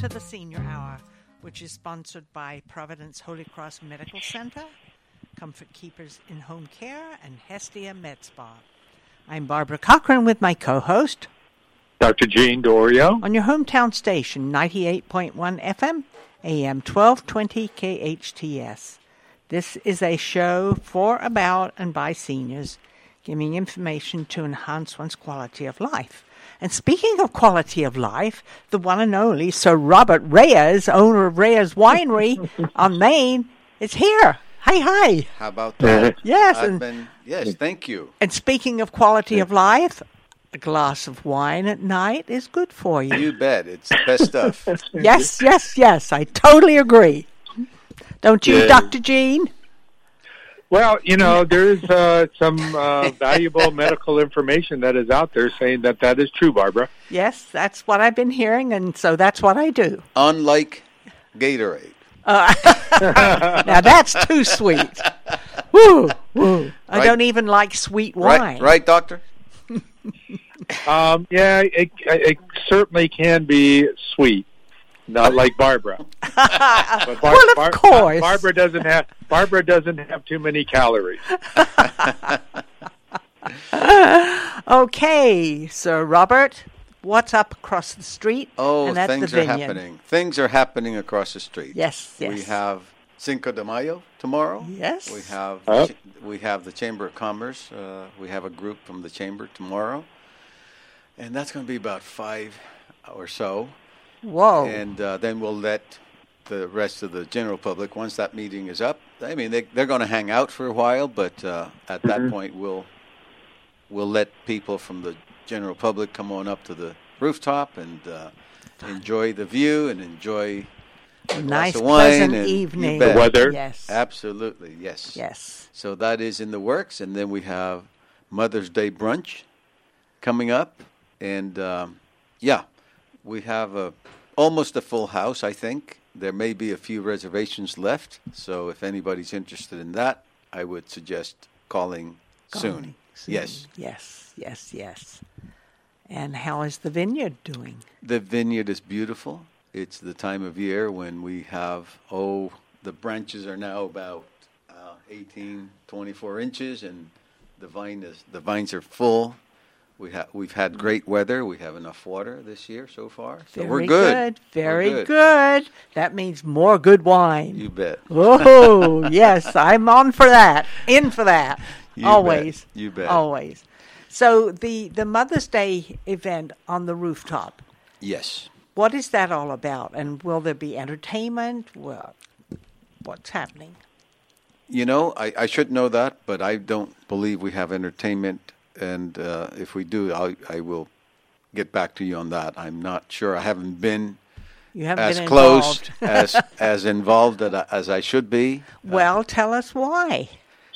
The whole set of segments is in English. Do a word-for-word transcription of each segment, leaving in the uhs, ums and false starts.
to the Senior Hour, which is sponsored by Providence Holy Cross Medical Center, Comfort Keepers in Home Care, and Hestia Med Spa. I'm Barbara Cochran with my co-host, Doctor Gene Dorio, on your hometown station, ninety-eight point one F M, A M twelve twenty K H T S. This is a show for, about, and by seniors, giving information to enhance one's quality of life. And speaking of quality of life, the one and only Sir Robert Reyes, owner of Reyes Winery on Main, is here. Hi, hi. How about that? Yes. I've And, been, yes, thank you. and speaking of quality of life, a glass of wine at night is good for you. You bet. It's the best stuff. Yes, yes, yes. I totally agree. Don't you, Yeah. Doctor Gene? Well, you know, there's uh, some uh, valuable medical information that is out there saying that that is true, Barbara. Yes, that's what I've been hearing, and so that's what I do. Unlike Gatorade. Uh, now that's too sweet. Woo, woo. I Right. don't even like sweet wine. Right, right, doctor? Um, yeah, it, it certainly can be sweet, not like Barbara. But Bar- Well, of Bar- course. Barbara doesn't have Barbara doesn't have too many calories. Okay, Sir Robert, what's up across the street? Oh, and that's things the are vineyard. happening. Things are happening across the street. Yes, yes. We have Cinco de Mayo tomorrow. Yes. We have Oh. ch- we have the Chamber of Commerce. Uh, we have a group from the Chamber tomorrow. And that's going to be about five or so. Whoa. And uh, then we'll let the rest of the general public, once that meeting is up, I mean, they, they're going to hang out for a while, but uh, at that Mhm. point, we'll we'll let people from the general public come on up to the rooftop and uh, enjoy the view and enjoy a glass Nice, of wine. pleasant and you evening. bet. The weather. Yes. Absolutely, yes. Yes. So that is in the works, and then we have Mother's Day brunch coming up, and um, yeah, we have a almost a full house, I think. There may be a few reservations left, so if anybody's interested in that, I would suggest calling soon. Calling Yes. Yes, yes, yes. And how is the vineyard doing? The vineyard is beautiful. It's the time of year when we have, oh, the branches are now about uh, eighteen, twenty-four inches, and the vine is the vines are full. We ha- we've had great weather. We have enough water this year so far. So Very we're good. Very We're good. That means more good wine. You bet. Oh, yes, I'm on for that. In for that. You Always. bet. You bet. Always. So the, the Mother's Day event on the rooftop, Yes. what is that all about? And will there be entertainment? Well, what's happening? You know, I, I should know that, but I don't believe we have entertainment. And uh, if we do, I'll, I will get back to you on that. I'm not sure. I haven't been You haven't as been close involved. as as involved as I, as I should be. Well, tell us why.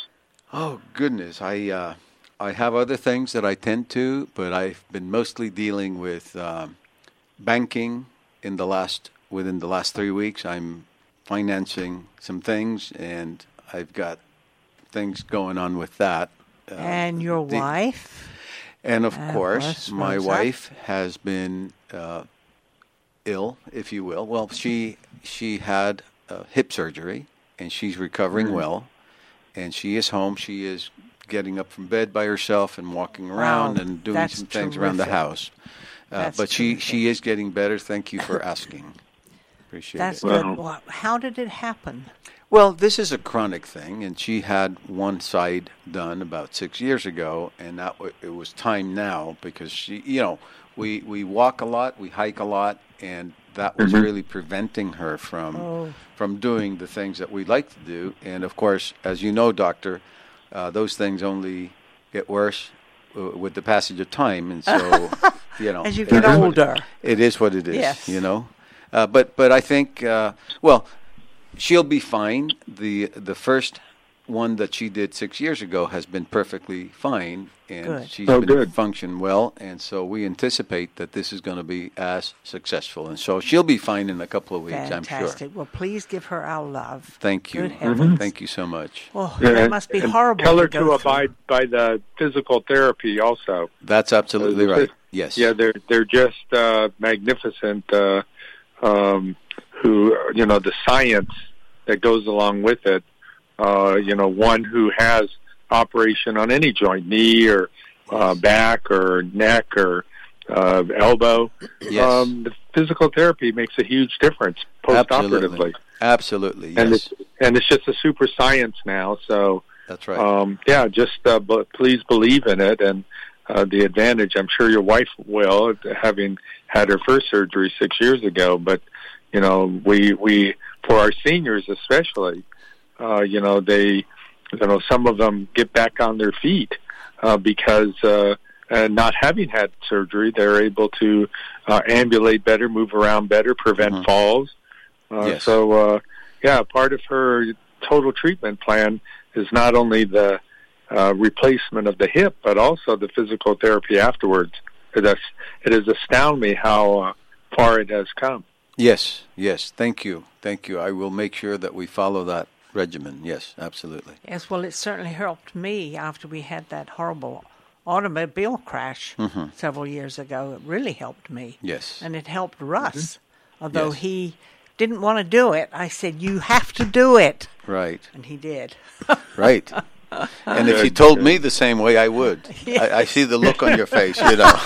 Oh goodness, I uh, I have other things that I tend to, but I've been mostly dealing with um, banking in the last within the last three weeks. I'm financing some things, and I've got things going on with that. Uh, And your the- wife? And of Uh, course, bless my Rosa. wife has been uh, ill, if you will. Well, she she had uh, hip surgery, and she's recovering Mm. well. And she is home. She is getting up from bed by herself and walking around Wow, and doing that's some things around the terrific. house. Uh, That's but she, terrific. she is getting better. Thank you for asking. Appreciate That's it. good. Wow. Well, how did it happen? Well, this is a chronic thing, and she had one side done about six years ago, and that w- it was time now because she, you know, we, we walk a lot, we hike a lot, and that was Mhm. really preventing her from Oh. from doing the things that we like to do. And of course, as you know, doctor, uh, those things only get worse uh, with the passage of time, and so you know, As you it get is what- older. it is what it is. Yes. You know, uh, but but I think uh, well. She'll be fine. The the first one that she did six years ago has been perfectly fine, and Good. she's Oh, been good. functioning well. And so we anticipate that this is going to be as successful. And so she'll be fine in a couple of weeks, I'm sure. Fantastic. Well, please give her our love. Thank you. Good heavens. Thank you so much. Oh, Yeah, that and- must be and horrible. Tell her to, to go abide by the physical therapy also. That's absolutely Uh, right. Yes. Yeah, they're they're just uh, magnificent uh, um, who, you know, the science that goes along with it. Uh, you know, one who has operation on any joint, knee or uh, back or neck or uh, elbow. Yes. Um, the physical therapy makes a huge difference post-operatively. Absolutely, Absolutely. Yes. And it's, and it's just a super science now. So that's right. Um, yeah, just uh, b- please believe in it and uh, the advantage. I'm sure your wife will, having had her first surgery six years ago. But you know, we we for our seniors especially. Uh, you know, they, you know, some of them get back on their feet uh, because uh, uh, not having had surgery, they're able to uh, ambulate better, move around better, prevent mm-hmm. falls. Uh, yes. So, uh, yeah, part of her total treatment plan is not only the uh, replacement of the hip, but also the physical therapy afterwards. It has, it has astounded me how uh, far it has come. Yes, yes. Thank you. Thank you. I will make sure that we follow that regimen. Yes, absolutely. Yes, well, it certainly helped me after we had that horrible automobile crash mm-hmm. several years ago. It really helped me. Yes. And it helped Russ. Mm-hmm. Although yes. he didn't want to do it, I said, you have to do it. Right. And he did. Right. And if you told me the same way, I would. Yes. I, I see the look on your face, you know.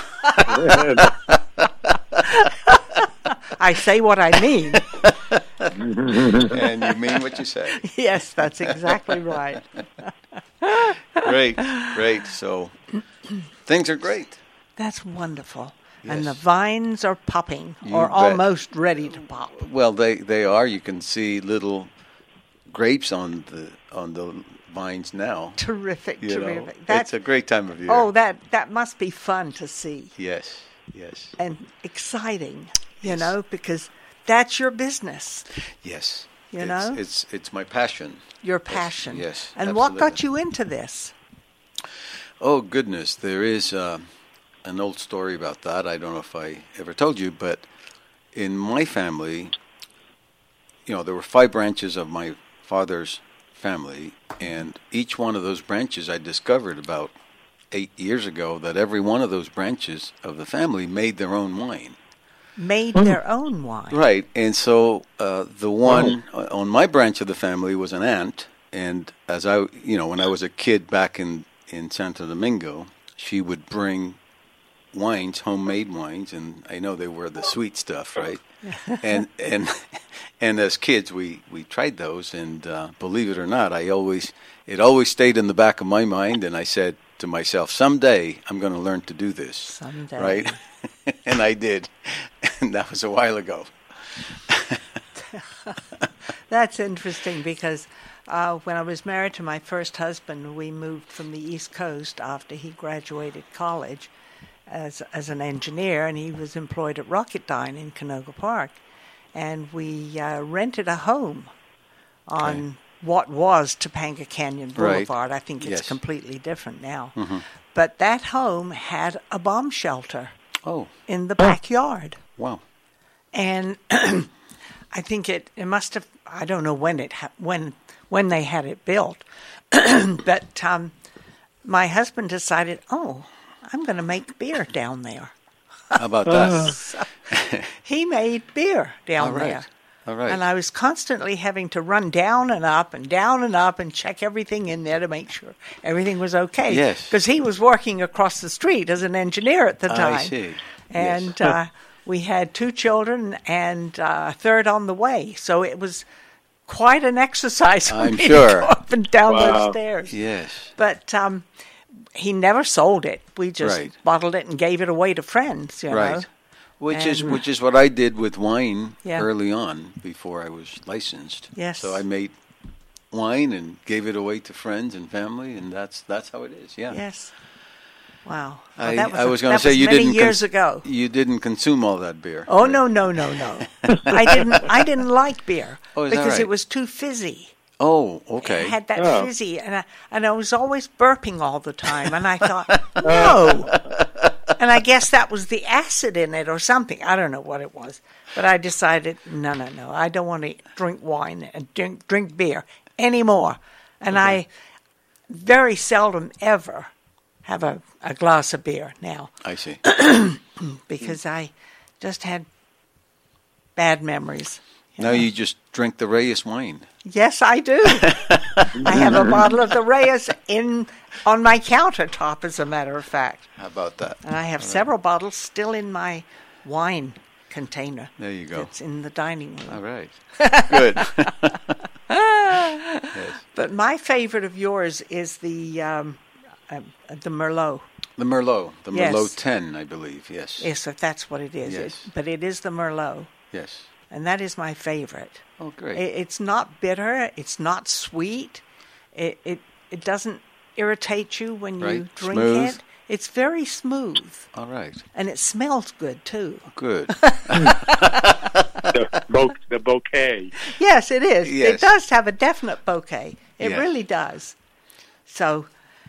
I say what I mean. And you mean what you say. Yes, that's exactly right. Great, great. So things are great. That's wonderful. Yes. And the vines are popping, You or bet. almost ready to pop. Well, they, they are. You can see little grapes on the on the vines now. Terrific, You terrific. know, That, it's a great time of year. oh, that, that must be fun to see. Yes, yes. And exciting, you Yes. know, because that's your business. Yes. You it's, know? It's it's my passion. Your passion. Yes. yes and absolutely. what got you into this? Oh, goodness. There is uh, an old story about that. I don't know if I ever told you, but in my family, you know, there were five branches of my father's family, and each one of those branches I discovered about eight years ago that every one of those branches of the family made their own wine. Made their own wine. Right, and so uh, the one oh. on my branch of the family was an aunt, and as I, you know, when I was a kid back in, in Santo Domingo, she would bring wines, homemade wines, and I know they were the sweet stuff, right? and and and as kids, we, we tried those, and uh, believe it or not, I always it always stayed in the back of my mind, and I said to myself, someday I'm going to learn to do this. Someday, right? And I did, and that was a while ago. That's interesting because uh, when I was married to my first husband, we moved from the East Coast after he graduated college as as an engineer, and he was employed at Rocketdyne in Canoga Park. And we uh, rented a home on okay. what was Topanga Canyon Boulevard. Right. I think it's yes. completely different now. Mm-hmm. But that home had a bomb shelter oh. in the backyard. Wow. And I think it, it must have, I don't know when it ha- when when they had it built, but um, my husband decided, oh, I'm going to make beer down there. How about that? So he made beer down All right. there. All right. And I was constantly having to run down and up and down and up and check everything in there to make sure everything was okay. Yes. Because he was working across the street as an engineer at the time. I see. And yes. uh, we had two children and uh, a third on the way. So it was quite an exercise for I'm me sure. to go up and down Wow. those stairs. Yes. But um, he never sold it. We just Right. bottled it and gave it away to friends, you Right. know. Which is And- which is what I did with wine Yeah. early on before I was licensed. Yes. So I made wine and gave it away to friends and family, and that's that's how it is. Yeah. Yes. Wow. Well, I, that was I a- was going that to say was you many didn't years cons- ago. You didn't consume all that beer. Oh right? no no no no! I didn't I didn't like beer Oh, is that because right? it was too fizzy. Oh, okay. It had that Oh. fizzy, and I, and I was always burping all the time, and I thought no. And I guess that was the acid in it or something. I don't know what it was, but I decided no no no. I don't want to drink wine and drink drink beer anymore. And Okay. I very seldom ever have a, a glass of beer now. I see. Because I just had bad memories. Now you just drink the Reyes wine. Yes, I do. I have a bottle of the Reyes in on my countertop, as a matter of fact. How about that? And I have All several right. bottles still in my wine container. There you go. It's in the dining room. All right. Good. Yes. But my favorite of yours is the um, uh, the Merlot. The Merlot. The Yes. Merlot ten, I believe. Yes. Yes, if that's what it is. Yes. It, but it is the Merlot, Yes. and that is my favorite. Oh, great. It, it's not bitter. It's not sweet. It it, it doesn't irritate you when you Right. drink Smooth. it. It's very smooth, All right. and it smells good too. Good. the, bo- the bouquet. Yes, it is. Yes. It does have a definite bouquet. It Yeah. really does. So,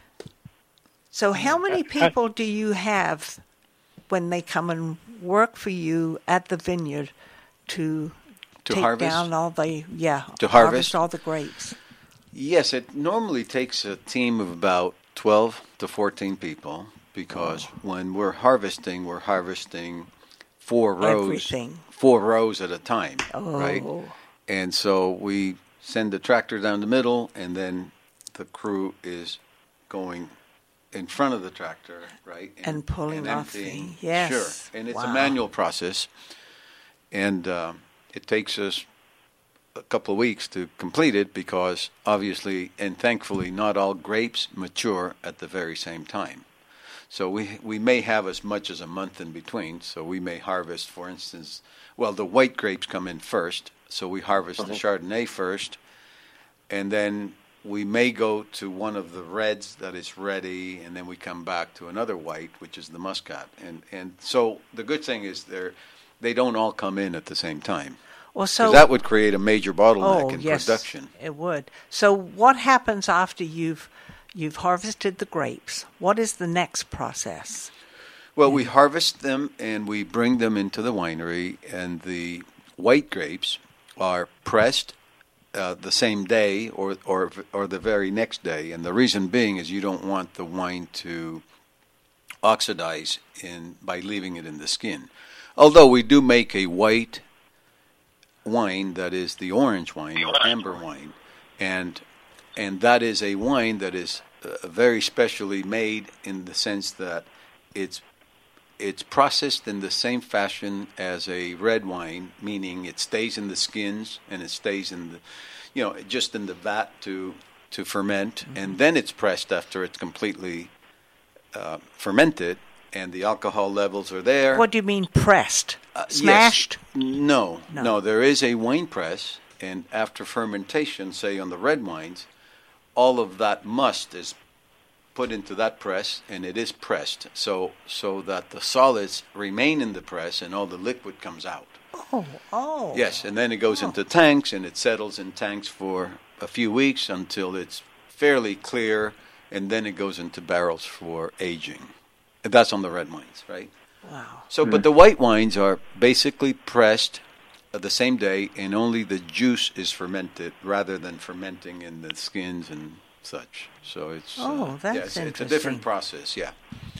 so how many people do you have when they come and work for you at the vineyard to, To take harvest? down all the yeah To harvest? all the grapes? Yes, it normally takes a team of about twelve to fourteen people because when we're harvesting, we're harvesting four rows, Everything. four rows at a time, Oh. right? And so we send the tractor down the middle, and then the crew is going in front of the tractor, right? And pulling off emptying. the- yes. Sure, and it's a Wow. manual process, and um, it takes us a couple of weeks to complete it because obviously and thankfully not all grapes mature at the very same time. So we we may have as much as a month in between. So we may harvest, for instance, well, the white grapes come in first. So we harvest the Chardonnay first, and then we may go to one of the reds that is ready, and then we come back to another white, which is the Muscat. And and so the good thing is they're they don't all come in at the same time. Well, 'Cause so that would create a major bottleneck oh in yes, production. it would. So what happens after you've you've harvested the grapes? What is the next process? Well, we harvest them and we bring them into the winery, and the white grapes are pressed uh, the same day or, or or the very next day. And the reason being is you don't want the wine to oxidize in by leaving it in the skin. Although we do make a white wine that is the orange wine or amber wine, and and that is a wine that is uh, very specially made in the sense that it's it's processed in the same fashion as a red wine, meaning it stays in the skins and it stays in the, you know, just in the vat to to ferment, mm-hmm. and then it's pressed after it's completely uh, fermented, and the alcohol levels are there. What do you mean pressed? Uh, yes. Smashed? No, No. no, there is a wine press, and after fermentation, say on the red wines, all of that must is put into that press, and it is pressed, so so that the solids remain in the press and all the liquid comes out. Oh, oh. Yes, and then it goes into tanks, and it settles in tanks for a few weeks until it's fairly clear, and then it goes into barrels for aging. And that's on the red wines, right? Wow. So, but the white wines are basically pressed uh, the same day, and only the juice is fermented rather than fermenting in the skins and such. So it's Oh, uh, that's yeah, it's, it's a interesting. different process. Yeah.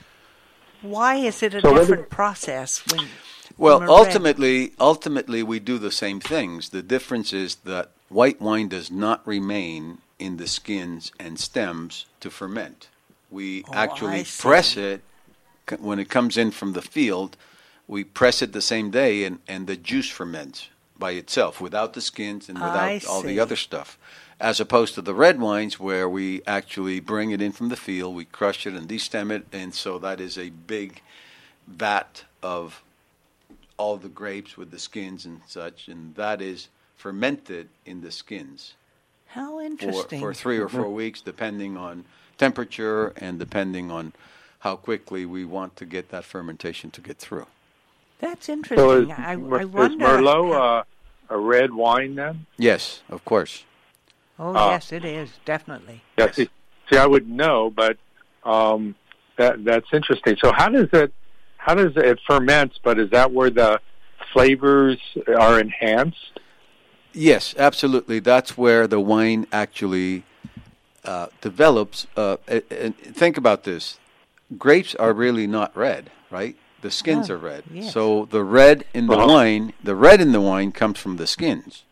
Why is it a So what different is- process when? Well, when we're red? ultimately, ultimately, we do the same things. The difference is that white wine does not remain in the skins and stems to ferment. We Oh, actually I see. press it c- when it comes in from the field. We press it the same day, and, and the juice ferments by itself without the skins and without I all the see. other stuff. As opposed to the red wines, where we actually bring it in from the field, we crush it and destem it, and so that is a big vat of all the grapes with the skins and such, and that is fermented in the skins How for, interesting. for three or four weeks, depending on temperature and depending on how quickly we want to get that fermentation to get through. That's So interesting. is, I, Mer- I is wonder. Merlot how- uh, a red wine then? Yes, of course. oh, uh, yes, it is definitely. Yeah, Yes. see, see, I wouldn't know, but um, that that's interesting. So how does it how does it ferment? But is that where the flavors are enhanced? Yes, absolutely. That's where the wine actually uh, develops. Uh, and and think about this: grapes are really not red, right? The skins Oh, are red. yes. So the red in the Uh-huh. wine, the red in the wine comes from the skins,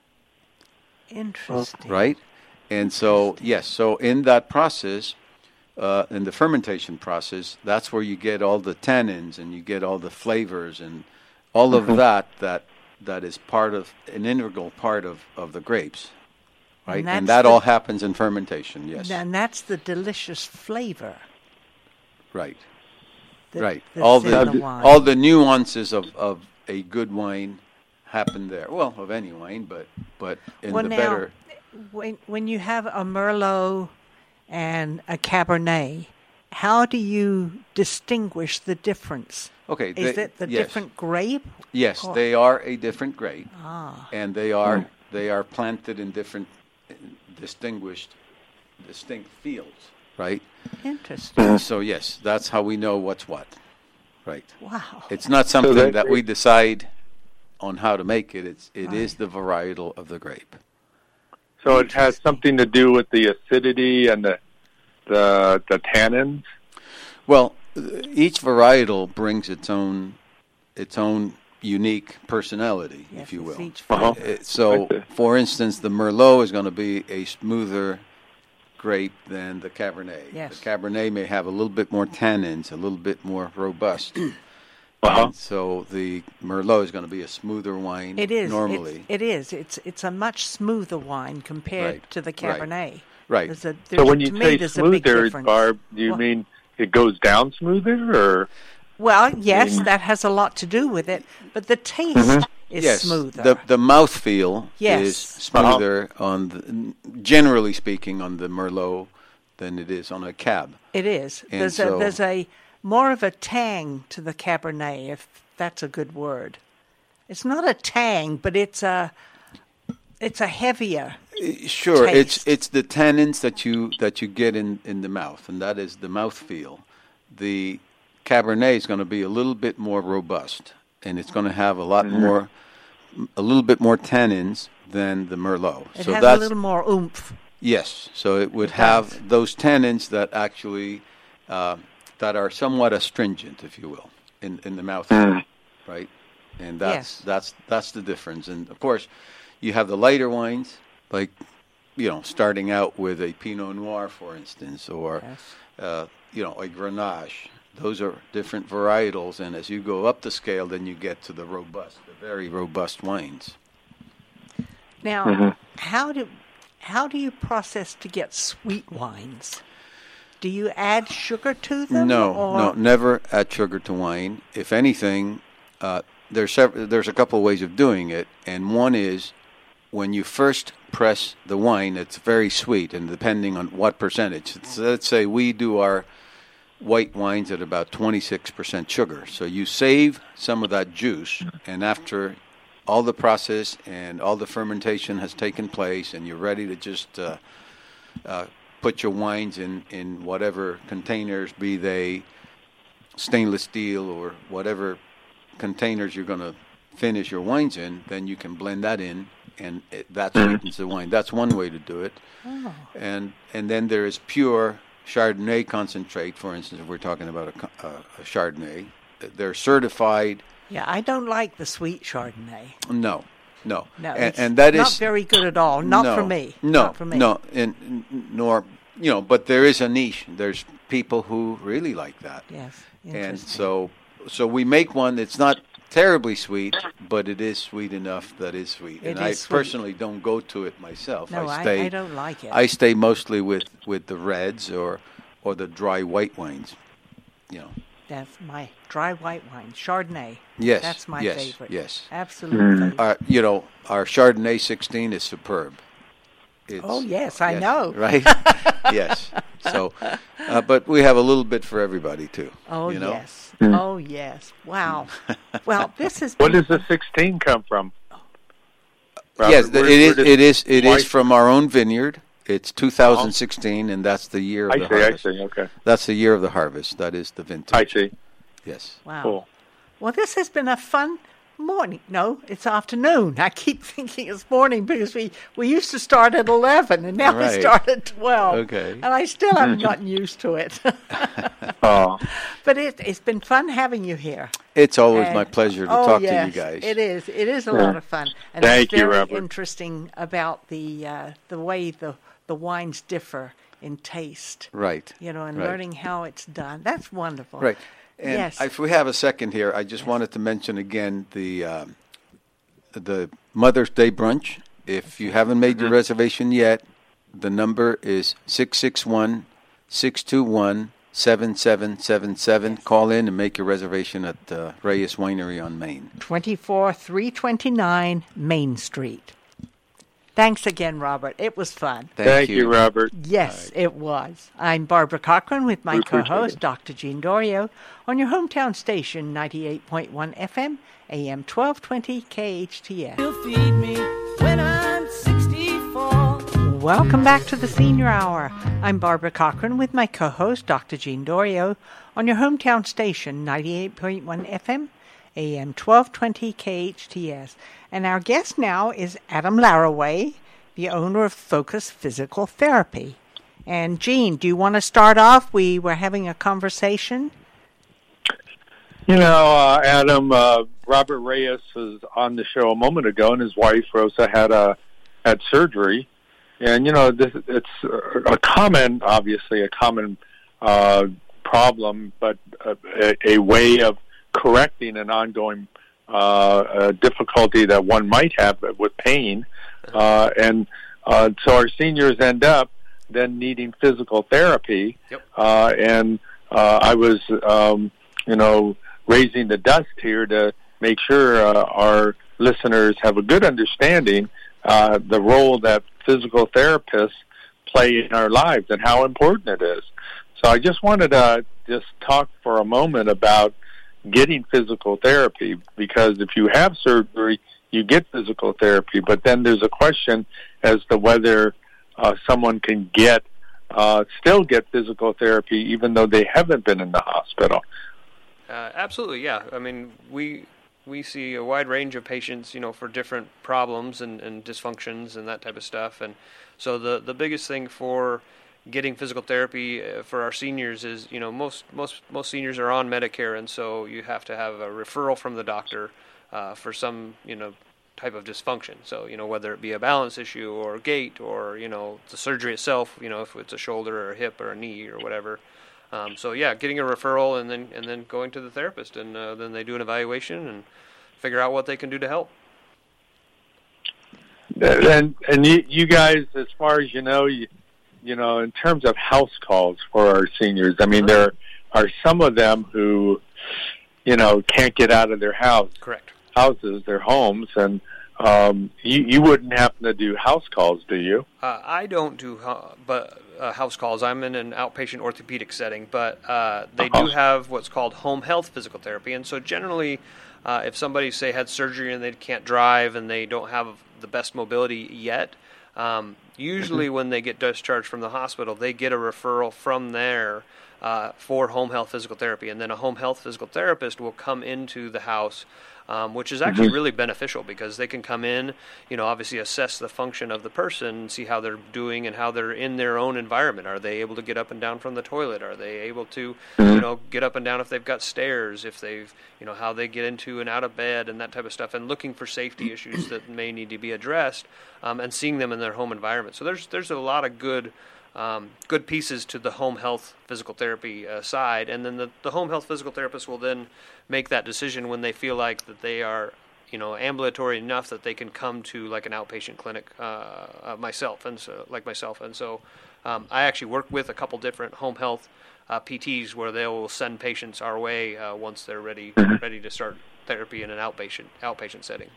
Interesting. right? And so, yes, so in that process, uh, in the fermentation process, that's where you get all the tannins and you get all the flavors and all of that that that is part of an integral part of, of the grapes, right? And And, that's that the- all happens in fermentation. Yes, And that's the delicious flavor. right, That, right. That's All in the the wine. all the nuances of, of a good wine happen there. Well, of any wine, but but in Well, the now, better. when when you have a Merlot and a Cabernet, how do you distinguish the difference? Okay, Is they- it the yes. different grape? Yes, or- they are a different grape, Ah, and they are they are planted in different, uh, distinguished, distinct fields, right? interesting. So yes, that's how we know what's what, right? Wow. It's not something that- that we decide on how to make it. It's it is Right. the varietal of the grape. So it has something to do with the acidity and the the the tannins. Well, uh, each varietal brings its own its own unique personality, Yes, if you it's will. each Uh-huh. flavor. Uh, So, Okay. for instance, the Merlot is going to be a smoother grape than the Cabernet. Yes. The Cabernet may have a little bit more tannins, a little bit more robust. Uh-huh. And so the Merlot is going to be a smoother wine It is. normally. It's, it is. It's it's a much smoother wine compared Right, to the right, Cabernet. right. There's a, So there's- when you to me, say there's a big smoother, difference. Barb, do you Well- mean it goes down smoother, or Well, yes, mean- that has a lot to do with it, but the taste is yes, smoother. the the mouthfeel Yes. is smoother on the, generally speaking, on the Merlot than it is on a Cab. It is. And There's so- a there's a more of a tang to the Cabernet, if that's a good word. It's not a tang, but it's a it's a heavier. Sure, it's taste. it's the tannins that you that you get in, in the mouth, and that is the mouthfeel. The Cabernet is going to be a little bit more robust, and it's going to have a lot more, a little bit more tannins than the Merlot. It so has that's a little more oomph. yes. So it would It have does. those tannins that actually uh, that are somewhat astringent, if you will, in in the mouth, right? And that's Yes. that's that's the difference. And of course, you have the lighter wines, like you know, starting out with a Pinot Noir, for instance, or Yes. uh, you know, a Grenache. Those are different varietals, and as you go up the scale, then you get to the robust, the very robust wines. Now, Mm-hmm. how do how do you process to get sweet wines? Do you add sugar to them? No, or? no, never add sugar to wine. If anything, uh, there's sev- there's a couple of ways of doing it, and one is when you first press the wine, it's very sweet, and depending on what percentage. So let's say we do our white wines at about twenty-six percent sugar. So you save some of that juice, and after all the process and all the fermentation has taken place, and you're ready to just uh, uh, put your wines in, in whatever containers, be they stainless steel or whatever containers you're going to finish your wines in, then you can blend that in, and it, that sweetens the wine. That's one way to do it. Oh. And and then there is pure Chardonnay concentrate, for instance, if we're talking about a, co- uh, a Chardonnay. They're certified. Yeah, I don't like the sweet Chardonnay. No, no. No, and, it's and that not is very good at all. Not no, for me. No, Not for me. no, and n- nor you know, but there is a niche. There's people who really like that, Yes. and Interesting. so so we make one that's not terribly sweet, but it is sweet enough that is sweet. It and I is sweet. personally don't go to it myself. No, I I, stay. I don't like it. I stay mostly with, with the reds or or the dry white wines. You know. That's my dry white wine, Chardonnay. Yes. That's my yes, favorite. Yes. Absolute Mm. favorite. Our, you know, our Chardonnay sixteen is superb. It's, Oh, yes, I yes, know. Right? Yes. So, uh, but we have a little bit for everybody too. Oh, you know? yes. Oh, yes. Wow. Well, this is. where does the sixteen come from? Robert, Yes, where- it is. where It did- is. It why- is from our own vineyard. It's two thousand sixteen, and that's the year of I the see. I harvest. see. Okay. That's the year of the harvest. That is the vintage. I see. Yes. Wow. Cool. Well, this has been a fun morning. No, it's afternoon. I keep thinking it's morning because we, we used to start at eleven and now Right. we start at twelve. Okay. And I still haven't gotten used to it. Oh, But it, it's been fun having you here. It's always And- my pleasure to oh, talk yes, to you guys. It is. It is a Yeah. lot of fun. And Thank it's you, very Robert. interesting about the uh, the way the the wines differ in taste. Right. You know, and right. learning how it's done. That's wonderful. Right. And yes. if we have a second here, I just wanted to mention again the um, the Mother's Day brunch. If you haven't made your reservation yet, the number is six six one, six two one, seven seven seven seven. Call in and make your reservation at uh, Reyes Winery on Main. twenty-four three twenty-nine Main Street. Thanks again, Robert. It was fun. Thank, Thank you, Robert. Yes, it was. I'm Barbara Cochran with my We appreciate co-host, it. Doctor Gene Dorio, on your hometown station, ninety-eight point one F M, A M twelve twenty K H T S. You'll feed me when I'm sixty-four. Welcome back to the Senior Hour. I'm Barbara Cochran with my co-host, Doctor Gene Dorio, on your hometown station, ninety-eight point one F M, A M twelve twenty K H T S. And our guest now is Adam Laraway, the owner of Focus Physical Therapy. And Gene, do you want to start off? We were having a conversation. You know, uh, Adam, uh, Robert Reyes was on the show a moment ago, and his wife Rosa had a had surgery. And you know, this it's a common, obviously a common uh, problem, but a, a way of correcting an ongoing uh, a difficulty that one might have with pain. Uh, and uh, so our seniors end up then needing physical therapy. Yep. Uh, and uh, I was, um, you know, raising the dust here to make sure uh, our listeners have a good understanding uh, the role that physical therapists play in our lives and how important it is. So I just wanted to just talk for a moment about getting physical therapy, because if you have surgery, you get physical therapy, but then there's a question as to whether uh, someone can get uh, still get physical therapy even though they haven't been in the hospital. Uh, absolutely, yeah. I mean, we we see a wide range of patients, you know, for different problems and, and dysfunctions and that type of stuff. And so the the biggest thing for getting physical therapy uh, for our seniors is, you know, most most most seniors are on Medicare, and so you have to have a referral from the doctor uh, for some, you know, type of dysfunction. So, you know, whether it be a balance issue or gait or, you know, the surgery itself, you know, if it's a shoulder or a hip or a knee or whatever. Um, so yeah, getting a referral and then and then going to the therapist, and uh, then they do an evaluation and figure out what they can do to help. And and you, you guys, as far as you know, you you know, in terms of house calls for our seniors, I mean, there are some of them who, you know, can't get out of their house, Correct. houses, their homes, and um, you, you wouldn't happen to do house calls, do you? Uh, I don't do uh, but uh, house calls. I'm in an outpatient orthopedic setting, but uh, they Uh-huh. do have what's called home health physical therapy. And so generally, uh, if somebody, say, had surgery and they can't drive and they don't have the best mobility yet, um, usually Mm-hmm. when they get discharged from the hospital, they get a referral from there uh, for home health physical therapy. And then a home health physical therapist will come into the house, Um, which is actually Mhm. really beneficial because they can come in, you know, obviously assess the function of the person, see how they're doing and how they're in their own environment. Are they able to get up and down from the toilet? Are they able to, you know, get up and down if they've got stairs, if they've, you know, how they get into and out of bed and that type of stuff, and looking for safety issues that may need to be addressed, um, and seeing them in their home environment. So there's there's a lot of good Um, good pieces to the home health physical therapy uh, side, and then the, the home health physical therapist will then make that decision when they feel like that they are, you know, ambulatory enough that they can come to like an outpatient clinic, uh, uh, myself, and so like myself, and so um, I actually work with a couple different home health uh, P Ts where they will send patients our way uh, once they're ready ready to start therapy in an outpatient outpatient setting.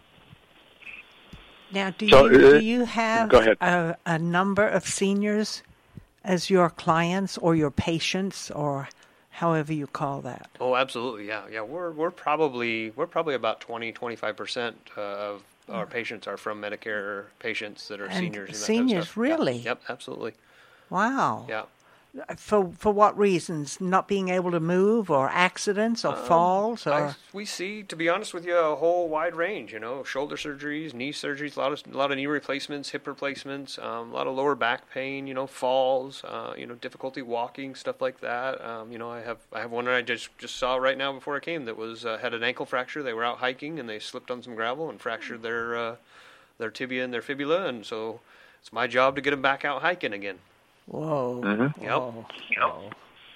Now, do So, you, uh, do you have go ahead. A, a number of seniors as your clients or your patients, or however you call that? Oh, absolutely, yeah, yeah. We're we're probably we're probably about twenty, twenty-five percent of our patients are from Medicare patients that are And seniors. And that seniors, kind of stuff. Yeah. really? Yep, absolutely. Wow. Yeah. For for what reasons? Not being able to move, or accidents, or falls, or I, we see, to be honest with you, a whole wide range. You know, shoulder surgeries, knee surgeries, a lot of a lot of knee replacements, hip replacements, um, a lot of lower back pain. You know, falls. Uh, you know, difficulty walking, stuff like that. Um, you know, I have I have one I just just saw right now before I came that was uh, had an ankle fracture. They were out hiking and they slipped on some gravel and fractured their uh, their tibia and their fibula, and so it's my job to get them back out hiking again. Whoa. Mm-hmm. Yep. Whoa. Whoa.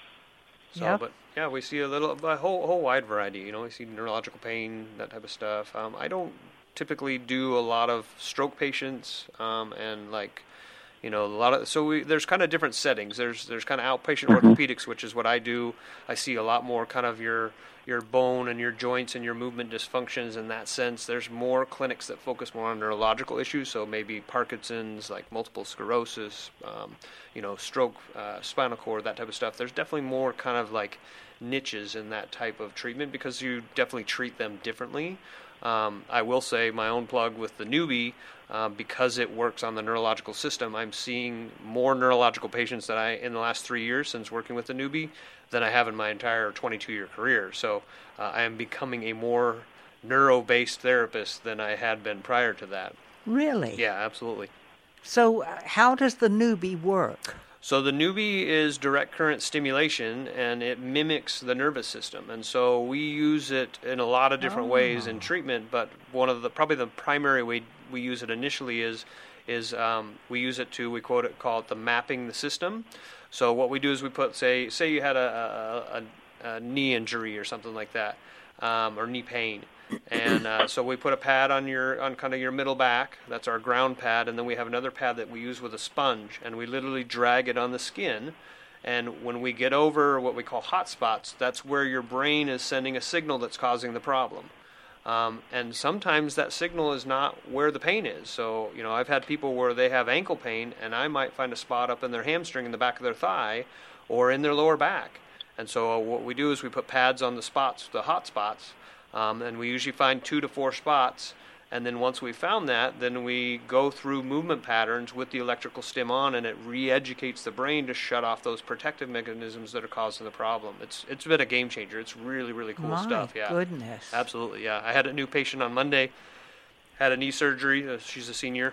So, Yep. but yeah, we see a little, a whole, whole wide variety. You know, we see neurological pain, that type of stuff. Um, I don't typically do a lot of stroke patients, um, and like, you know, a lot of. So we there's kind of different settings. There's there's kind of outpatient orthopedics, which is what I do. I see a lot more kind of your your bone and your joints and your movement dysfunctions in that sense. There's more clinics that focus more on neurological issues, so maybe Parkinson's, like multiple sclerosis, um, you know, stroke, uh, spinal cord, that type of stuff. There's definitely more kind of like niches in that type of treatment because you definitely treat them differently. Um, I will say my own plug with the Newbie, uh, because it works on the neurological system, I'm seeing more neurological patients that I in the last three years since working with the Newbie than I have in my entire twenty-two year career. So uh, I am becoming a more neuro-based therapist than I had been prior to that. Really? Yeah, absolutely. So uh, how does the Newbie work? So the Newbie is direct current stimulation, and it mimics the nervous system. And so we use it in a lot of different Oh. ways in treatment, but one of the, probably the primary way we use it initially is, is um, we use it to, we quote it, call it the mapping the system. So what we do is we put, say, say you had a, a, a, a knee injury or something like that, um, or knee pain. And uh, so we put a pad on your on kind of your middle back. That's our ground pad, and then we have another pad that we use with a sponge, and we literally drag it on the skin. And when we get over what we call hot spots, that's where your brain is sending a signal that's causing the problem. Um, and sometimes that signal is not where the pain is. So, you know, I've had people where they have ankle pain, and I might find a spot up in their hamstring in the back of their thigh or in their lower back. And so uh, what we do is we put pads on the spots, the hot spots, um, and we usually find two to four spots. And then once we found that, then we go through movement patterns with the electrical stim on, and it re-educates the brain to shut off those protective mechanisms that are causing the problem. It's it's been a game changer. It's really, really cool My stuff. Yeah, goodness. absolutely. Yeah, I had a new patient on Monday, had a knee surgery. Uh, she's a senior.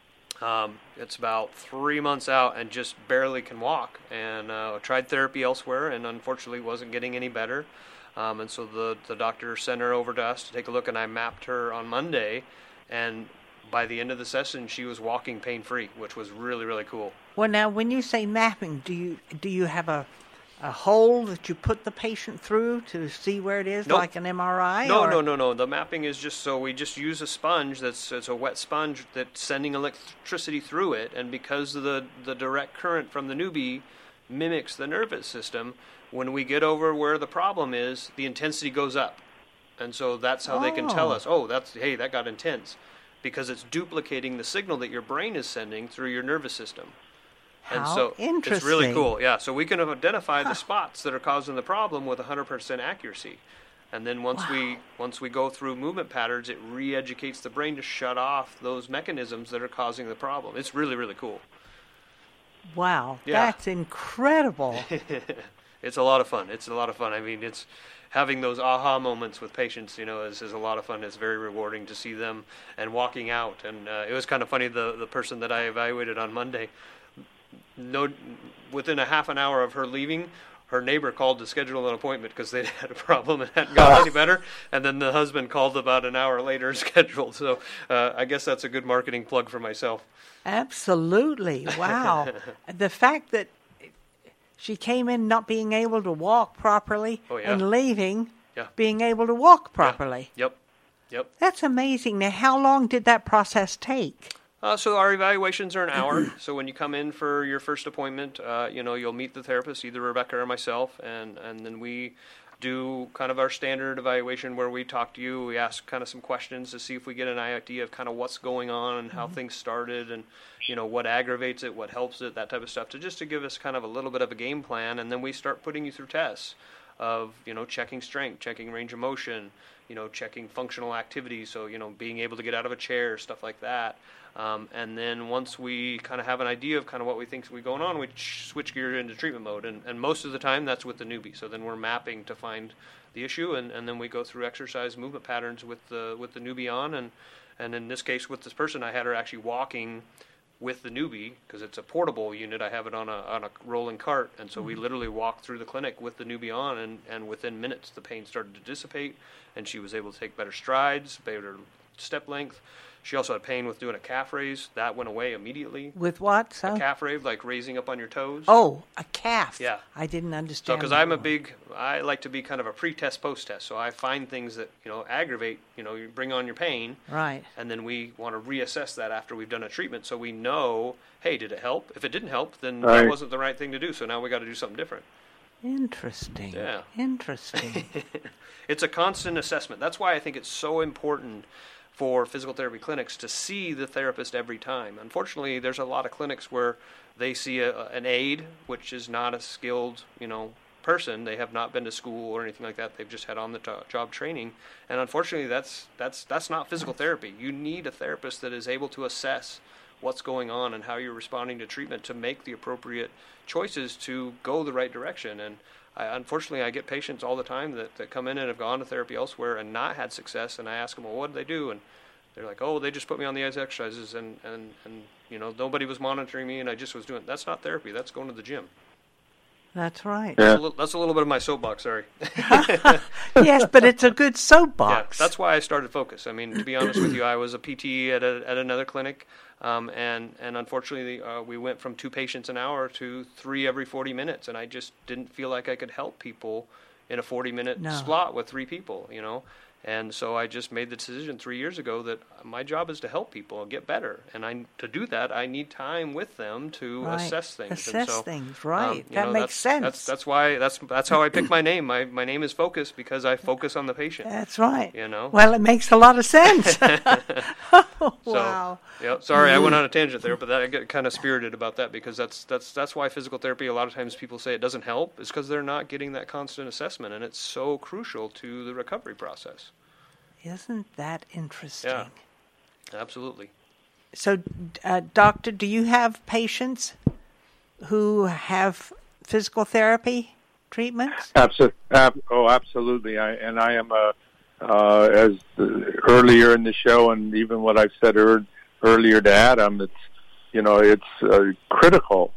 Um, it's about three months out and just barely can walk. And uh, tried therapy elsewhere, and unfortunately wasn't getting any better. Um, and so the, the doctor sent her over to us to take a look, and I mapped her on Monday, and by the end of the session, she was walking pain-free, which was really, really cool. Well, now, when you say mapping, do you do you have a a hole that you put the patient through to see where it is, Nope. like an M R I? No, or? no, no, no. The mapping is just so we just use a sponge that's it's a wet sponge that's sending electricity through it, and because of the, the direct current from the Newbie mimics the nervous system, when we get over where the problem is, the intensity goes up. And so that's how they can tell Oh. us, oh, that's hey, that got intense. Because it's duplicating the signal that your brain is sending through your nervous system. And How so interesting. it's really cool. Yeah, so we can identify the spots that are causing the problem with one hundred percent accuracy. And then once we once we go through movement patterns, it re-educates the brain to shut off those mechanisms that are causing the problem. It's really, really cool. Wow, Yeah. that's incredible. It's a lot of fun. It's a lot of fun. I mean, it's having those aha moments with patients, you know, is, is a lot of fun. It's very rewarding to see them and walking out. And uh, it was kind of funny, the, the person that I evaluated on Monday, no, within a half an hour of her leaving, her neighbor called to schedule an appointment because they had a problem and hadn't gotten any better. And then the husband called about an hour later and scheduled. So uh, I guess that's a good marketing plug for myself. Absolutely. Wow. The fact that she came in not being able to walk properly Oh, yeah. and leaving Yeah. being able to walk properly. Yep. Yep. That's amazing. Now, how long did that process take? Uh, so our evaluations are an hour. So when you come in for your first appointment, uh, you know, you'll meet the therapist, either Rebecca or myself, and, and then we do kind of our standard evaluation where we talk to you. We ask kind of some questions to see if we get an idea of kind of what's going on and how things started and, you know, what aggravates it, what helps it, that type of stuff, to just to give us kind of a little bit of a game plan, and then we start putting you through tests. of, you know, checking strength, checking range of motion, you know, checking functional activity. So, you know, being able to get out of a chair, stuff like that. Um, and then once we kind of have an idea of kind of what we think is going on, we ch- switch gear into treatment mode. And, and most of the time that's with the newbie. So then we're mapping to find the issue, and, and then we go through exercise movement patterns with the with the newbie on. And, and in this case with this person, I had her actually walking with the newbie, because it's a portable unit. I have it on a on a rolling cart, and so we literally walked through the clinic with the newbie on, and, and within minutes the pain started to dissipate, and she was able to take better strides, better step length. She also had pain with doing a calf raise. That went away immediately. With what? So? A calf raise, like raising up on your toes. Oh, a calf. Yeah. I didn't So, understand. because I'm a big, I like to be kind of a pre-test, post-test. So I find things that, you know, aggravate, you know, you bring on your pain. Right. And then we want to reassess that after we've done a treatment, so we know, hey, did it help? If it didn't help, then Right. that wasn't the right thing to do. So now we got to do something different. Interesting. Yeah. Interesting. It's a constant assessment. That's why I think it's so important for physical therapy clinics to see the therapist every time. Unfortunately, there's a lot of clinics where they see a, an aide, which is not a skilled, you know, person. They have not been to school or anything like that. They've just had on the to- job training. And unfortunately, that's that's that's not physical therapy. You need a therapist that is able to assess what's going on and how you're responding to treatment to make the appropriate choices to go the right direction. And I, unfortunately, I get patients all the time that, that come in and have gone to therapy elsewhere and not had success, and I ask them, well, what did they do? And they're like, oh, they just put me on the exercises, and, and, and you know, nobody was monitoring me, and I just was doing it. That's not therapy. That's going to the gym. That's right. Yeah. That's, a little, that's a little bit of my soapbox, sorry. Yes, but it's a good Yeah, soapbox. that's why I started Focus. I mean, to be honest with you, I was a P T at a, at another clinic, um, and and unfortunately, uh, we went from two patients an hour to three every forty minutes, and I just didn't feel like I could help people in a forty minute No. slot with three people, you know. And so I just made the decision three years ago that my job is to help people get better, and I to do that I need time with them to Right. assess things. Assess and so, things, right. um, you That know, makes that's, sense. That's that's why that's that's how I picked my name. My my name is Focus because I focus on the patient. That's right. You know? Well, it makes a lot of sense. Oh, So, wow. yeah, sorry, I went on a tangent there, but that, I get kind of spirited about that because that's that's that's why physical therapy. A lot of times people say it doesn't help, is because they're not getting that constant assessment, and it's so crucial to the recovery process. Isn't that interesting? Yeah, absolutely. So, uh, doctor, do you have patients who have physical therapy treatments? Absolutely. Ab- oh, absolutely. I, and I am a, uh, as the, earlier in the show, and even what I've said er, earlier to Adam, it's you know it's uh, critical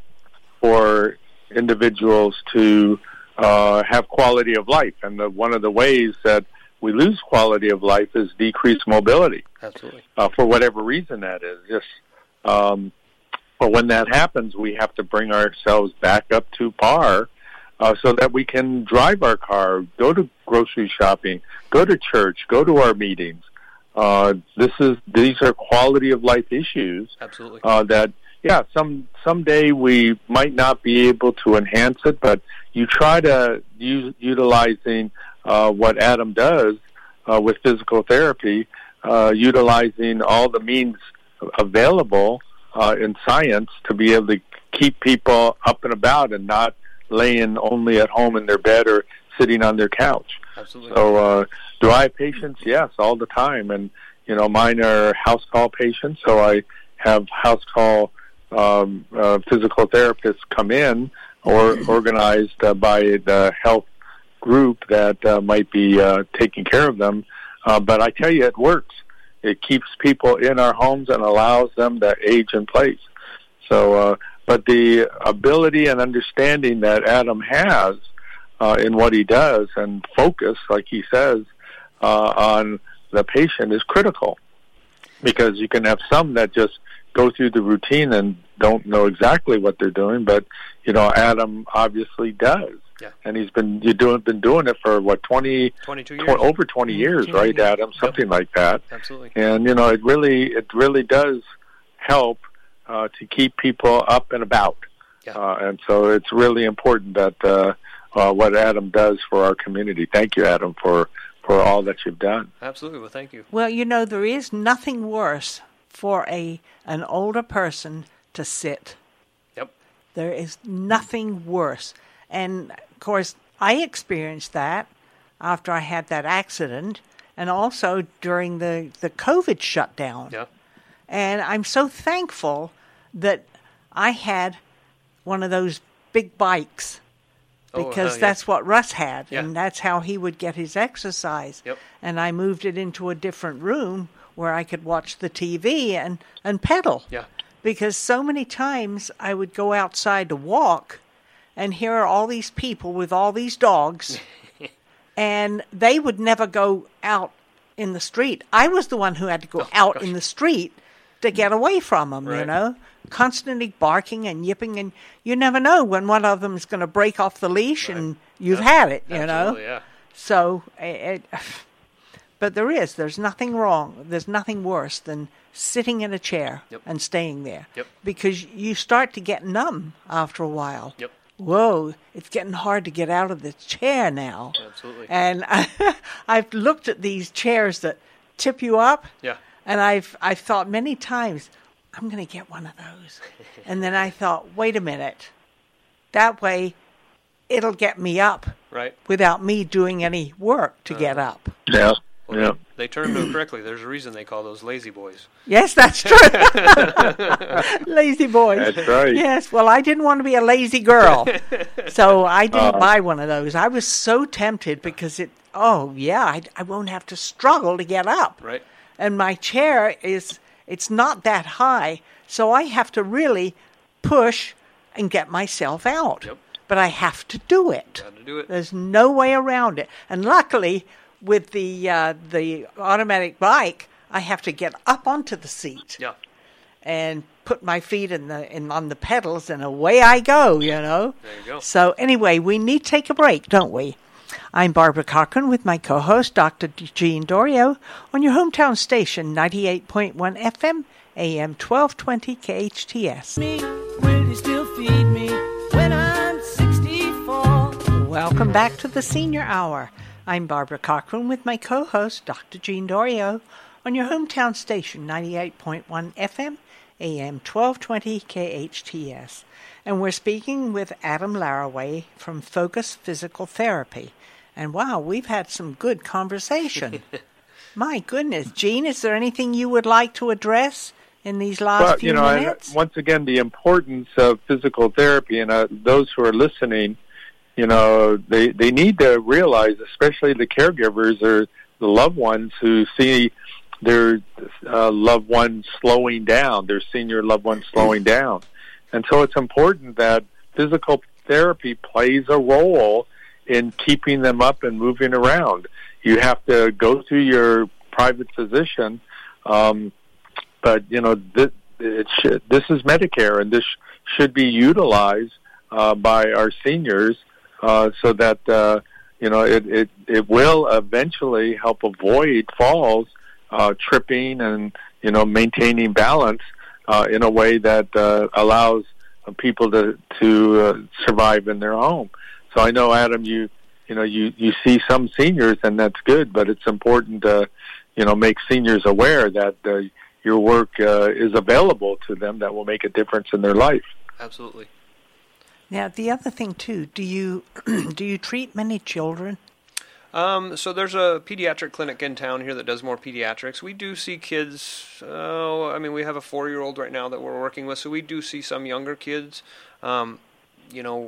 for individuals to uh, have quality of life, and the, one of the ways that we lose quality of life is decreased mobility. Absolutely. Uh, for whatever reason that is. Just, um, but when that happens, we have to bring ourselves back up to par uh, so that we can drive our car, go to grocery shopping, go to church, go to our meetings. Uh, this is these are quality of life issues. Absolutely. Uh, that yeah, some someday we might not be able to enhance it, but you try to use utilizing uh, what Adam does uh, with physical therapy. Uh, utilizing all the means available uh, in science to be able to keep people up and about and not laying only at home in their bed or sitting on their couch. Absolutely. So, uh, do I have patients? Yes, all the time. And, you know, mine are house call patients, so I have house call um, uh, physical therapists come in or organized uh, by the health group that uh, might be uh, taking care of them. Uh, but I tell you, it works. It keeps people in our homes and allows them to age in place. So, uh, but the ability and understanding that Adam has uh, in what he does and focus, like he says, uh, on the patient is critical. Because you can have some that just go through the routine and don't know exactly what they're doing, but, you know, Adam obviously does. Yeah. And he's been you doing been doing it for what twenty twenty-two tw- years. over twenty years, right, Adam? Something like that. Absolutely. And you know, it really it really does help uh, to keep people up and about. Yeah. Uh, and so it's really important that uh, uh, what Adam does for our community. Thank you, Adam, for for all that you've done. Absolutely. Well, thank you. Well, you know, there is nothing worse for a an older person to sit. Yep. There is nothing worse. And, of course, I experienced that after I had that accident and also during the, the COVID shutdown. Yeah. And I'm so thankful that I had one of those big bikes because oh, uh, yeah. that's what Russ had, Yeah. and that's how he would get his exercise. Yep. And I moved it into a different room where I could watch the T V and, and pedal. Yeah. Because so many times I would go outside to walk, and here are all these people with all these dogs, and they would never go out in the street. I was the one who had to go Oh, out gosh. in the street to get away from them, you Right. know, constantly barking and yipping, and you never know when one of them is going to break off the leash Right. and you've Yep. had it, you Absolutely, know. yeah. So, it, but there is, there's nothing wrong, there's nothing worse than sitting in a chair Yep. and staying there. Yep. Because you start to get numb after a while. Yep. Whoa, it's getting hard to get out of the chair now. Absolutely. And I, I've looked at these chairs that tip you up, Yeah. and I've I've thought many times, I'm going to get one of those. And then I thought, wait a minute, that way it'll get me up Right. without me doing any work to get up. Yeah. Well, Yeah. They termed them correctly. There's a reason they call those lazy boys. Yes, that's true. Lazy boys. That's right. Yes, well, I didn't want to be a lazy girl, so I didn't Uh. buy one of those. I was so tempted because it, oh, yeah, I, I won't have to struggle to get up. Right. And my chair is, it's not that high, so I have to really push and get myself out. Yep. But I have to do it. Got to do it. There's no way around it. And luckily, with the uh, the automatic bike, I have to get up onto the seat Yeah. and put my feet in the in on the pedals, and away I go. You know. There you go. So anyway, we need to take a break, don't we? I'm Barbara Cochran with my co-host, Doctor Gene Dorio, on your hometown station, ninety-eight point one F M, A M twelve twenty K H T S. Me, will you still feed me when I'm sixty-four? Welcome back to the Senior Hour. I'm Barbara Cochran with my co-host, Doctor Gene Dorio, on your hometown station, ninety-eight point one F M, A M twelve twenty K H T S. And we're speaking with Adam Laraway from Focus Physical Therapy. And wow, we've had some good conversation. My goodness. Gene, is there anything you would like to address in these last Well, few you know, minutes? and once again, the importance of physical therapy, and uh, those who are listening, you know, they, they need to realize, especially the caregivers or the loved ones who see their uh, loved ones slowing down, their senior loved ones slowing down. And so it's important that physical therapy plays a role in keeping them up and moving around. You have to go through your private physician, um, but, you know, this, it should, this is Medicare, and this should be utilized uh, by our seniors uh, so that, uh, you know, it, it, it will eventually help avoid falls, uh, tripping, and, you know, maintaining balance uh, in a way that uh, allows people to, to uh, survive in their home. So I know, Adam, you you know, you, you see some seniors, and that's good, but it's important to, you know, make seniors aware that uh, your work uh, is available to them that will make a difference in their life. Absolutely. Now, the other thing, too, do you do you treat many children? Um, so there's a pediatric clinic in town here that does more pediatrics. We do see kids. Oh, I mean, we have a four-year-old right now that we're working with, so we do see some younger kids. Um, you know,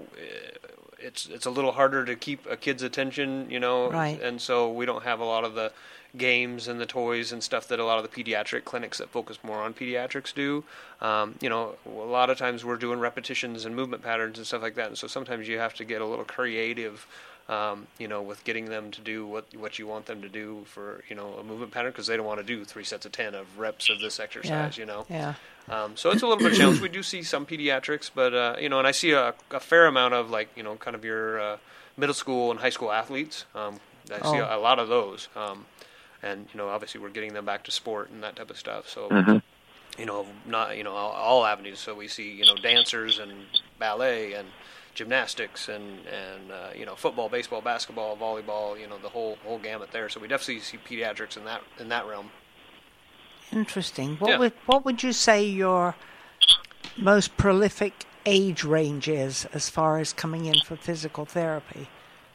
it's it's a little harder to keep a kid's attention, you know, Right. and so we don't have a lot of the games and the toys and stuff that a lot of the pediatric clinics that focus more on pediatrics do. Um, you know, a lot of times we're doing repetitions and movement patterns and stuff like that, and so sometimes you have to get a little creative, um, you know, with getting them to do what what you want them to do for, you know, a movement pattern, because they don't want to do three sets of ten of reps of this exercise, Yeah. you know. Yeah. Um, so it's a little bit of a challenge. We do see some pediatrics, but, uh, you know, and I see a, a fair amount of, like, you know, kind of your uh, middle school and high school athletes. Um, I see Oh. a, a lot of those. Um, and, you know, obviously we're getting them back to sport and that type of stuff. So, Mhm. you know, not, you know, all, all avenues. So we see, you know, dancers and ballet and gymnastics and, and uh, you know, football, baseball, basketball, volleyball, you know, the whole whole gamut there. So we definitely see pediatrics in that in that realm. Interesting. What Yeah. would what would you say your most prolific age range is as far as coming in for physical therapy?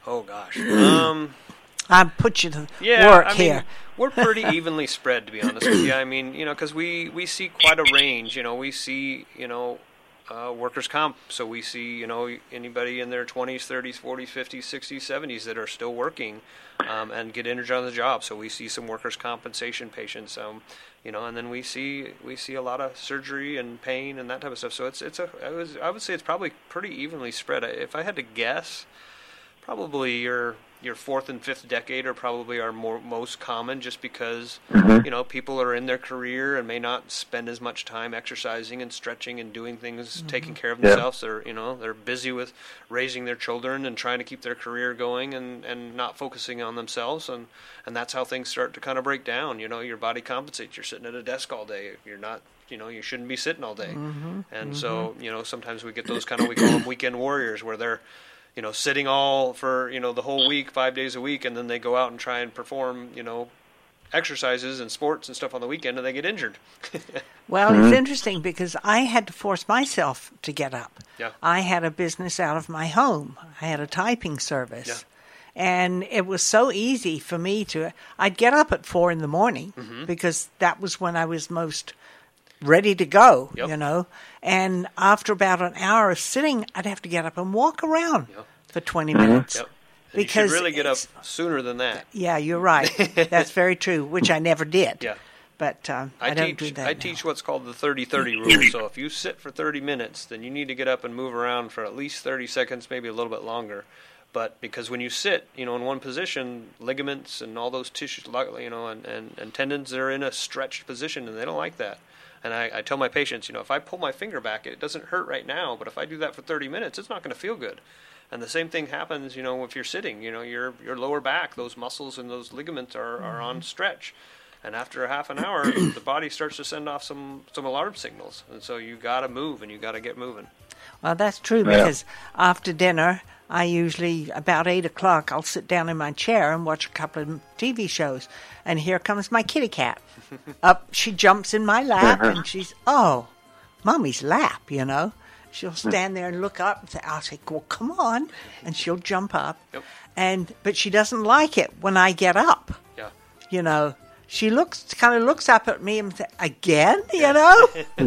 Oh gosh. Um. I put you to Yeah, work I mean, here. we're pretty evenly spread, to be honest with you. I mean, you know, because we, we see quite a range. You know, we see, you know, uh, workers' comp. So we see, you know, anybody in their twenties, thirties, forties, fifties, sixties, seventies that are still working um, and get injured on the job. So we see some workers' compensation patients, um, you know, and then we see we see a lot of surgery and pain and that type of stuff. So it's it's a I was I would say it's probably pretty evenly spread. If I had to guess, probably your your fourth and fifth decade are probably our more most common, just because Mhm. you know people are in their career and may not spend as much time exercising and stretching and doing things, taking care of Yeah. themselves. They're you know they're busy with raising their children and trying to keep their career going and, and not focusing on themselves, and, and that's how things start to kind of break down. You know, your body compensates. You're sitting at a desk all day. You're not you know you shouldn't be sitting all day, and so you know sometimes we get those kind of we call them weekend warriors, where they're you know, sitting all for, you know, the whole week, five days a week, and then they go out and try and perform, you know, exercises and sports and stuff on the weekend, and they get injured. Well, it's interesting because I had to force myself to get up. Yeah. I had a business out of my home. I had a typing service. Yeah. And it was so easy for me to, I'd get up at four in the morning because that was when I was most ready to go, Yep. you know. And after about an hour of sitting, I'd have to get up and walk around Yep. for twenty minutes. Yep. And Because you should really get up it's- sooner than that. Yeah, you're right. That's very true, which I never did. Yeah. But um, I, I, don't teach do that I now. teach what's called the thirty thirty rule. So if you sit for thirty minutes, then you need to get up and move around for at least thirty seconds, maybe a little bit longer. But because when you sit, you know, in one position, ligaments and all those tissues, you know, and, and, and tendons, they're in a stretched position, and they don't like that. And I, I tell my patients, you know, if I pull my finger back, it doesn't hurt right now, but if I do that for thirty minutes, it's not going to feel good. And the same thing happens, you know, if you're sitting, you know, your your lower back, those muscles and those ligaments are, are on stretch. And after a half an hour, the body starts to send off some, some alarm signals. And so you got to move, and you got to get moving. Well, that's true Yeah. because after dinner, I usually, about eight o'clock, I'll sit down in my chair and watch a couple of T V shows. And here comes my kitty cat. Up, she jumps in my lap, and she's, oh, Mommy's lap, you know. She'll stand there and look up, and say, I'll say, well, come on. And she'll jump up. Yep. And But she doesn't like it when I get up, Yeah. you know. She looks, kind of looks up at me and says, again, you know.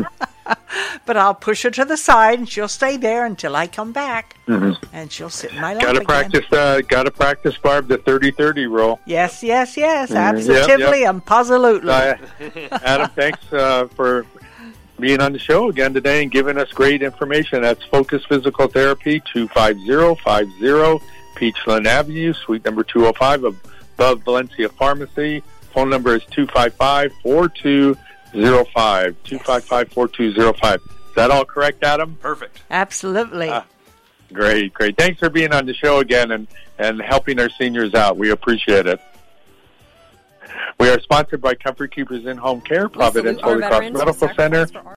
But I'll push her to the side, and she'll stay there until I come back, and she'll sit in my lap Got to again. practice. Uh, Got to practice, Barb, the thirty thirty rule. Yes, yes, yes, Mhm. Yep, absolutely yep. and positively. Uh, Adam, thanks uh, for being on the show again today and giving us great information. That's Focus Physical Therapy, two five zero five zero Peachland Avenue, suite number two oh five, above Valencia Pharmacy. Phone number is two five five, four two zero five, two five five, four two zero five. Is that all correct, Adam? Perfect. Absolutely. Ah. Great, great. Thanks for being on the show again and, and helping our seniors out. We appreciate it. We are sponsored by Comfort Keepers In-Home Care, Providence salute our Holy Cross veterans who Medical sacrificed Center, for our